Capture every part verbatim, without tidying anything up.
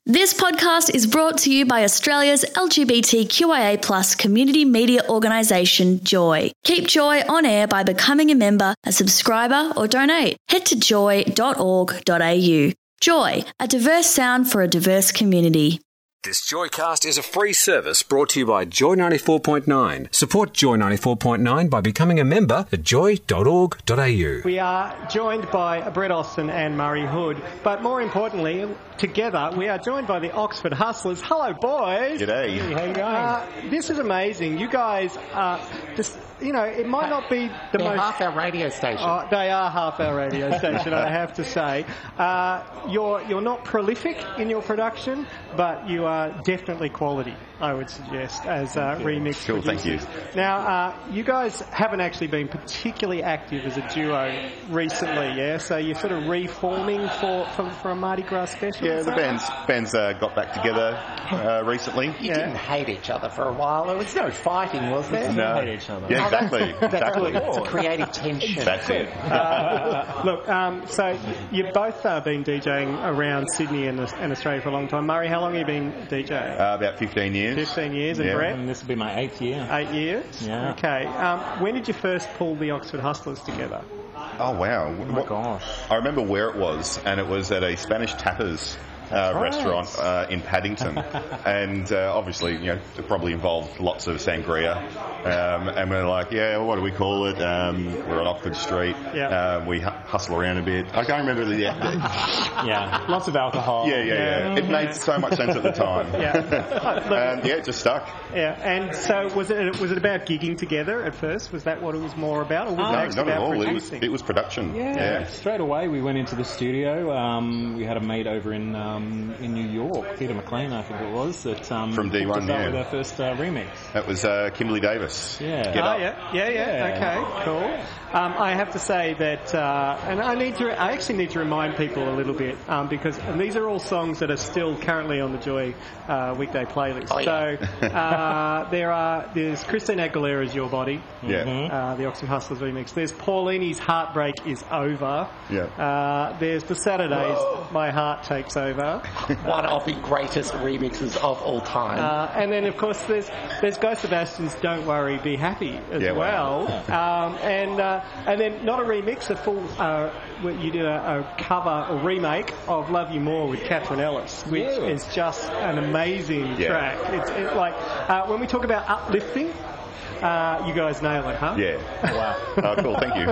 This podcast is brought to you by Australia's L G B T Q I A plus community media organisation, Joy. Keep Joy on air by becoming a member, a subscriber or donate. Head to joy dot org dot a u. Joy, a diverse sound for a diverse community. This Joycast is a free service brought to you by Joy ninety-four point nine. Support Joy ninety-four point nine by becoming a member at joy dot org dot a u. We are joined by Brett Austin and Murray Hood, but more importantly, together we are joined by the Oxford Hustlers. Hello, boys. G'day. Hey, how you going? Uh, this is amazing. You guys are just, you know, it might not be the They're most... half our radio station. Oh, they are half our radio station, I have to say. Uh, you're you're not prolific in your production, but you are definitely quality, I would suggest, as uh, remix Cool, thank you. producers. Now, uh, you guys haven't actually been particularly active as a duo recently, yeah? So you're sort of reforming for, for, for a Mardi Gras special? Yeah, the band's, band's uh, got back together uh, recently. You Yeah. didn't hate each other for a while. There was no fighting, was there? No. hate each other. Yeah, exactly. exactly. It's a creative tension. That's it. Uh, look, um, so you've both uh, been DJing around Sydney and, and Australia for a long time. Murray, how long have you been DJing? Uh, about fifteen years. fifteen years, and Yeah. Brett? And this will be my eighth year. Eight years? Yeah. Okay. Um, when did you first pull the Oxford Hustlers together? Oh, wow. Oh my gosh. I remember where it was, and it was at a Spanish tapas uh, right. restaurant uh, in Paddington. and uh, obviously, you know, it probably involved lots of sangria. Um, and we're like, yeah, what do we call it? Um, we're on Oxford Street. Yeah. Um, we hu- hustle around a bit. I can't remember the... Yeah, Yeah, lots of alcohol. yeah, yeah. yeah. It made so much sense at the time. Yeah. Uh, look, And yeah, it just stuck. yeah. And so was it was it about gigging together at first? Was that what it was more about? Or was it No, actually not at about all. It was, producing? it was production. Yeah. Straight away we went into the studio. Um, we had a mate over in um, in New York, Peter McLean, I think it was, that um, From D one, hooked us up yeah. with our first uh, remix. That was uh, Kimberly Davis. Yeah. Get Oh, Up. yeah, yeah, yeah, Yeah. okay, cool. Um, I have to say that, uh, and I need to, I actually need to remind people a little bit, um, because and these are all songs that are still currently on the Joy uh, weekday playlist. Oh, yeah. So uh, there are, there's Christina Aguilera's Your Body, Yeah. uh, the Oxford Hustlers remix. There's Paulini's Heartbreak Is Over. Yeah. Uh, there's The Saturdays, My Heart Takes Over. One of the greatest remixes of all time. Uh, and then, of course, there's there's Guy Sebastian's "Don't Worry, Be Happy" as Yeah, well. wow. Um, and uh, and then not a remix, a full. Uh, where you did a, a cover or remake of "Love You More" with Catherine Ellis, which Yeah. is just an amazing Yeah. track. It's it, like uh, when we talk about uplifting, uh, you guys nail it, huh? Yeah. Wow. Oh, cool. Thank you.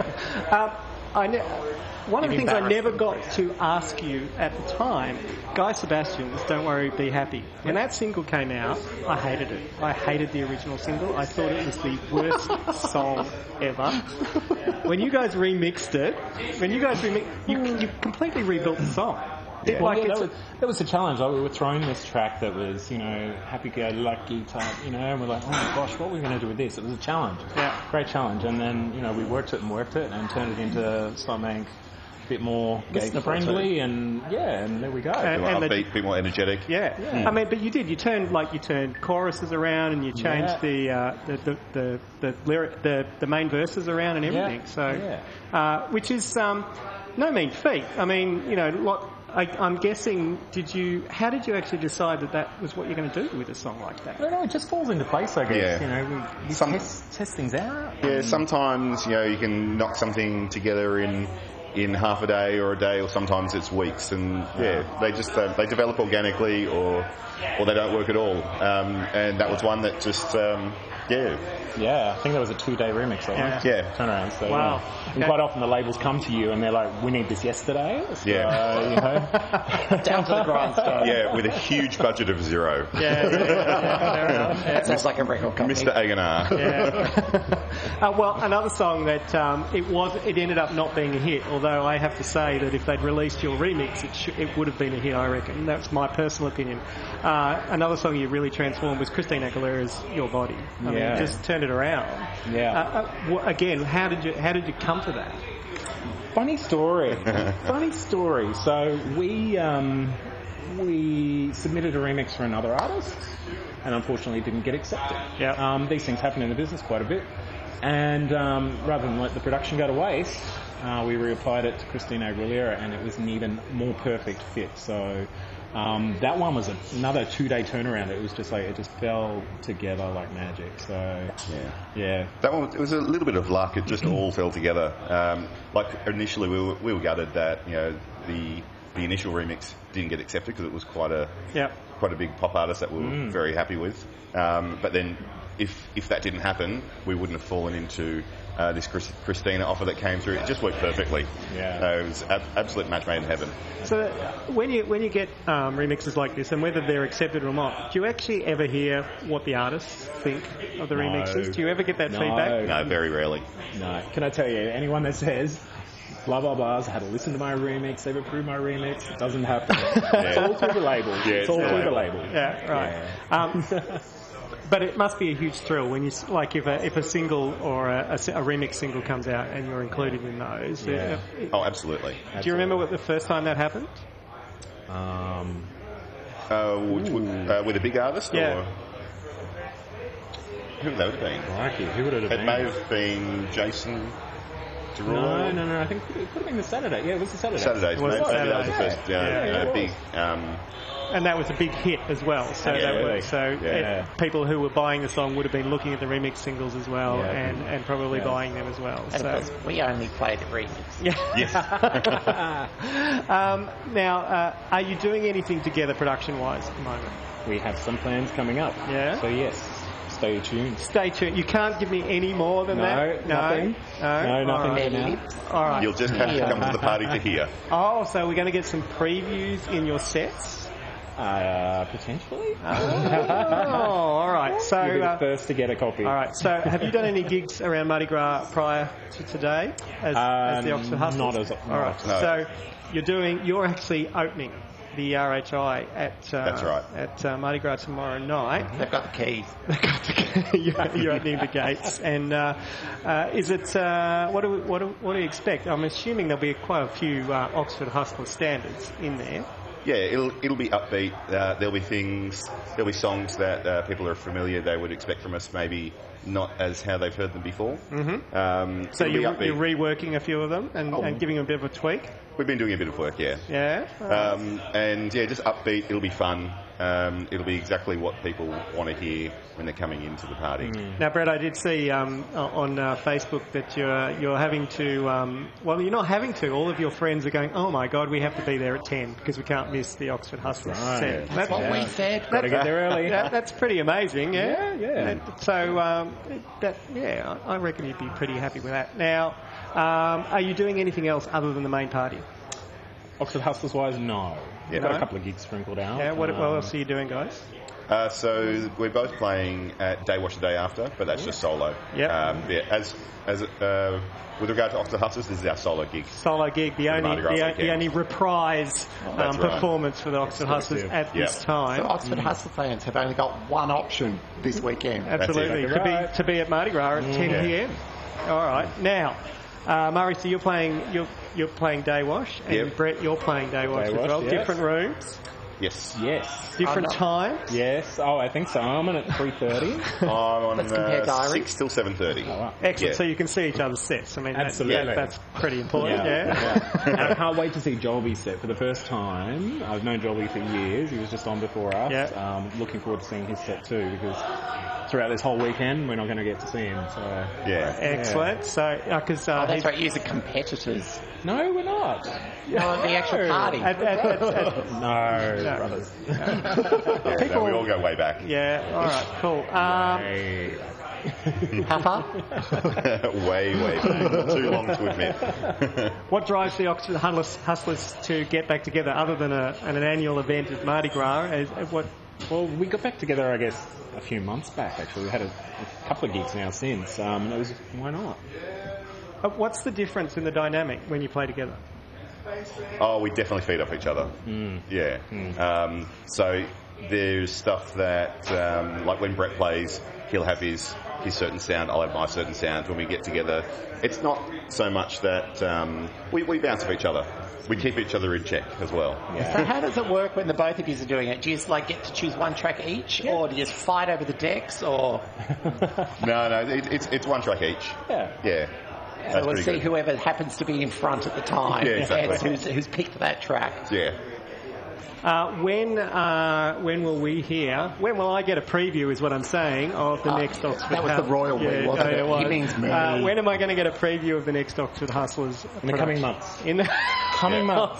Um, I ne- one of the You've things I never embarrassed got to ask you at the time, Guy Sebastian's "Don't Worry, Be Happy." When that single came out, I hated it. I hated the original single. I thought it was the worst song ever. When you guys remixed it, when you guys remixed, you, you completely rebuilt the song. It, Well, like yeah, it's that, was, that was the challenge. Like, we were throwing this track that was, you know, happy-go-lucky type, you know, and we're like, oh my gosh, what are we going to do with this? It was a challenge. Yeah. Great challenge. And then, you know, we worked it and worked it and turned it into something a bit more listener-friendly, and yeah, and there we go. And- Well, the- upbeat, a bit more energetic. Yeah. Yeah. I mean, but you did. You turned like you turned choruses around, and you changed Yeah. the, uh, the the the the lyric, the the main verses around and everything. Yeah. So, Yeah. uh, which is um, no mean feat. I mean, you know, lot. I, I'm guessing. Did you? How did you actually decide that that was what you're going to do with a song like that? I don't know, it just falls into place, I guess. Yeah. You know, we, we Some- test, test things out. Yeah, sometimes, you know, you can knock something together in in half a day or a day, or sometimes it's weeks, and yeah, they just uh, they develop organically, or or they don't work at all. Um, and that was one that just um, yeah, Yeah, I think that was a two-day remix, I Yeah. think. Yeah. Turnaround. So, Wow. yeah. And Okay. quite often the labels come to you and they're like, we need this yesterday. So, Yeah. you know. Down to the grindstone. yeah, with a huge budget of zero. Yeah, yeah, yeah, fair enough. Yeah. That sounds like a record company. Mister A and R. Yeah. uh, well, another song that um, it was, it ended up not being a hit. Although I have to say that if they'd released your remix, it sh- it would have been a hit. I reckon. That's my personal opinion. Uh, another song you really transformed was Christina Aguilera's "Your Body." I mean, Yeah. just turned it around. Yeah. Uh, uh, wh- again, how did you how did you come to that? Funny story. Funny story. So we um, we submitted a remix for another artist, and unfortunately didn't get accepted. Yeah. Um, these things happen in the business quite a bit, and um, rather than let the production go to waste, uh, we reapplied it to Christina Aguilera, and it was an even more perfect fit. So Um, that one was a, another two-day turnaround. It was just like, it just fell together like magic. So, Yeah. yeah. That one, it was a little bit of luck. It just all fell together. Um, like initially, we were, we were gutted that you know the the initial remix didn't get accepted because it was quite a Yeah. quite a big pop artist that we were very happy with. Um, but then, if if that didn't happen, we wouldn't have fallen into uh, this Chris, Christina offer that came through. It just worked perfectly. Yeah. Uh, it was ab- absolute match made in heaven. So uh, when you when you get um, remixes like this, and whether they're accepted or not, do you actually ever hear what the artists think of the No. remixes? Do you ever get that No. feedback? No, very rarely. No. Can I tell you, anyone that says, blah, blah, blah's had to listen to my remix, they've approved my remix, it doesn't happen. It's all through the label. Yeah, it's all it's through the the label. Yeah, right. Um, but it must be a huge thrill when you s- like if a if a single or a, a s- a remix single comes out and you're included in those. Yeah. Uh, Oh, absolutely. Do you remember what the first time that happened? Um, Uh, which, would- uh, with a big artist, Yeah. or who would that have been? Crikey, who would it have It been? may have been Jason Derulo. No, no, no. I think it could have been the Saturday. Yeah, it was the Saturday. Saturdays, It was maybe, maybe that was the Saturday. first, yeah, Yeah, yeah, uh, it big. Um, And that was a big hit as well. So Yeah, that really. was, so Yeah. it, people who were buying the song would have been looking at the remix singles as well, Yeah. and, and probably Yeah. buying them as well. And so. of course, we only play the remix. yes. um, now, uh, are you doing anything together production-wise at the moment? We have some plans coming up. Yeah? So yes, stay tuned. Stay tuned. You can't give me any more than No, that. nothing. No, No, nothing All right. right now. All right. You'll just have to come to the party to hear. Oh, so we're going to get some previews in your sets. Uh, potentially. Oh, all right. So, You'll be the uh, first to get a copy. all right. So, have you done any gigs around Mardi Gras prior to today, as, as the Oxford Hustlers? not as- all right. no. So, you're doing. You're actually opening the R H I at uh, That's right. at uh, Mardi Gras tomorrow night. They've got the keys. you're, you're opening the gates, and uh, uh, is it? Uh, what do we, what do, what do you expect? I'm assuming there'll be quite a few uh, Oxford Hustler standards in there. Yeah, it'll it'll be upbeat. Uh, there'll be things, there'll be songs that uh, people are familiar. They would expect from us, maybe not as how they've heard them before. Mm-hmm. Um, So it'll be you're, upbeat. you're reworking a few of them and, Oh. and giving them a bit of a tweak. We've been doing a bit of work, yeah. Yeah. Um, and yeah, just upbeat. It'll be fun. Um, it'll be exactly what people want to hear when they're coming into the party. Now, Brett, I did see um, on uh, Facebook that you're you're having to. Um, well, you're not having to. All of your friends are going. Oh my God, we have to be there at ten because we can't miss the Oxford Hustlers Right. set. That's what That- we said. Gotta get there early. that- that's pretty amazing, yeah. Yeah, yeah. That- so, um, that yeah, I I reckon you'd be pretty happy with that. Now, um, are you doing anything else other than the main party? Oxford Hustlers wise, no. Yeah. We've got No? a couple of gigs sprinkled out. Yeah. What, what Um, else are you doing, guys? Uh, so we're both playing at Day Wash the Day After, but that's just solo. Yep. Um, yeah. As as uh, with regard to Oxford Hustlers, this is our solo gig. Solo gig, the the only Mardi Gras the, weekend. the only reprise um, That's right. performance for the Oxford Hustlers at Yeah. this time. So Oxford Hustler fans have only got one option this weekend. Absolutely, That's to exactly be right. to be at Mardi Gras at ten p.m. All right, now. Uh, Murray, so you're playing you're you're playing Day Wash, and Yep. Brett, you're playing Day Wash Day as Wash, well. yes. Different rooms, Yes. Yes. different I'm not- times. Yes. Oh, I think so. I'm on at three thirty. I'm on Let's compare uh, diaries. six till seven thirty. Oh, wow. Excellent. Yeah. So you can see each other's sets. I mean, that- Absolutely. that- that's pretty important. Yeah. And I can't wait to see Jolby set for the first time. I've known Jolby for years. He was just on before us. Yeah. Um, looking forward to seeing his set too, because throughout this whole weekend we're not going to get to see him. So Yeah. Excellent. So because uh, Oh, that's he's- right. You're competitors. no, we're not. No, the actual party. at- at- at- at- No, No. brothers. Yeah, People- no, we all go way back. yeah. All right. Cool. Um, Hey. How far? way, way back. Too long to admit. What drives the Oxford Hustlers, Hustlers to get back together, other than a, an annual event at Mardi Gras? Is, is what? Well, we got back together, I guess, a few months back. Actually, we had a, a couple of gigs now since, um, and it was why not? uh, What's the difference in the dynamic when you play together? Oh, we definitely feed off each other. Yeah. Um, so there's stuff that, um, like when Brett plays, he'll have his, his certain sound, I'll have my certain sound. When we get together, it's not so much that um, we, we bounce off each other. We keep each other in check as well. So how does it work when the both of you are doing it? Do you just like get to choose one track each, or do you just fight over the decks, or No, no, it, it's it's one track each. Yeah. Yeah. so That's we'll pretty see good. whoever happens to be in front at the time Yeah, exactly. and who's, who's picked that track? Yeah. Uh, when uh, when will we hear? When will I get a preview? Is what I'm saying of the Uh, next Oxford. that was the Hustlers. royal we, yeah, wasn't no, it? was. He means me. Uh, when am I going to get a preview of the next Oxford Hustlers? In the coming production? months. In the Coming months.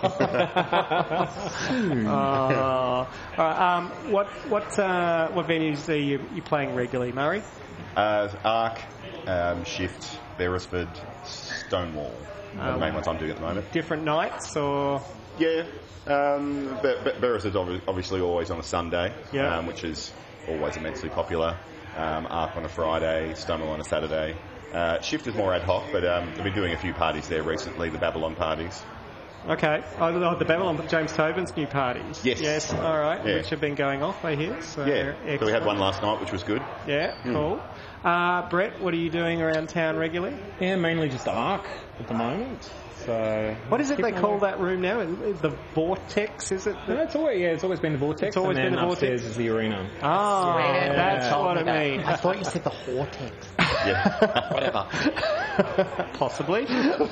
Uh, all right, um, what what uh, what venues are you, you playing regularly, Murray? Uh, Arc, um, Shift, Beresford, Stonewall. are the main ones I'm doing at the moment. Different nights or? Yeah. Um, Be- Be- Beresford's obvi- obviously always on a Sunday, Yeah. um, which is always immensely popular. Um, Arc on a Friday, Stonewall on a Saturday. Uh, Shift is more ad hoc, but um, I've been doing a few parties there recently, the Babylon parties. Okay. Oh, the Babylon, James Tobin's new parties. Yes. Yes. All right. Yeah. Which have been going off, I hear. So Yeah, excellent. so we had one last night, which was good. Yeah. Cool. Uh, Brett, what are you doing around town regularly? Yeah, mainly just Arc at the moment. So What is it they keep call on- that room now? The Vortex, is it? No, it's always yeah, it's always been the Vortex. It's always and been then the Vortex. upstairs is the arena. Ah, Swear that's you told what me it that. means. I thought you said the Hortex. Yeah. Whatever. Possibly.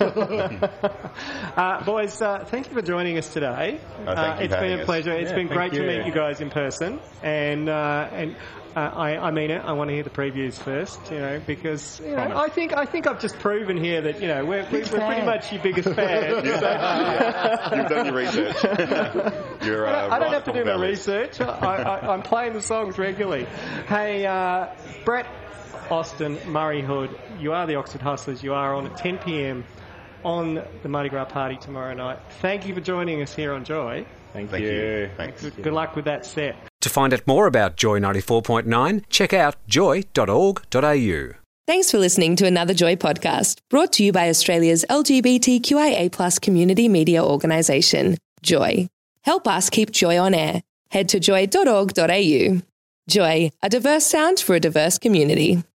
uh, boys, uh, thank you for joining us today. Oh, thank uh, you for it's been having a us. pleasure. It's Yeah, been thank great to you. meet you guys in person, and uh, and. Uh, I, I mean it. I want to hear the previews first, you know, because you know, Promise. I think I think I've just proven here that you know we're, we're, we're pretty fan. much your biggest fans. so- You've done your research. You're, uh, I don't right have to up do the my valley. research. I, I, I'm playing the songs regularly. Hey, uh, Brett, Austin, Murray Hood, you are the Oxford Hustlers. You are on at ten p.m. on the Mardi Gras party tomorrow night. Thank you for joining us here on Joy. Thank, Thank you. you. Thanks. Good, good luck with that set. To find out more about Joy ninety-four point nine, check out joy dot org dot a u. Thanks for listening to another Joy podcast, brought to you by Australia's L G B T Q I A plus community media organisation, Joy. Help us keep Joy on air. Head to joy dot org dot a u. Joy, a diverse sound for a diverse community.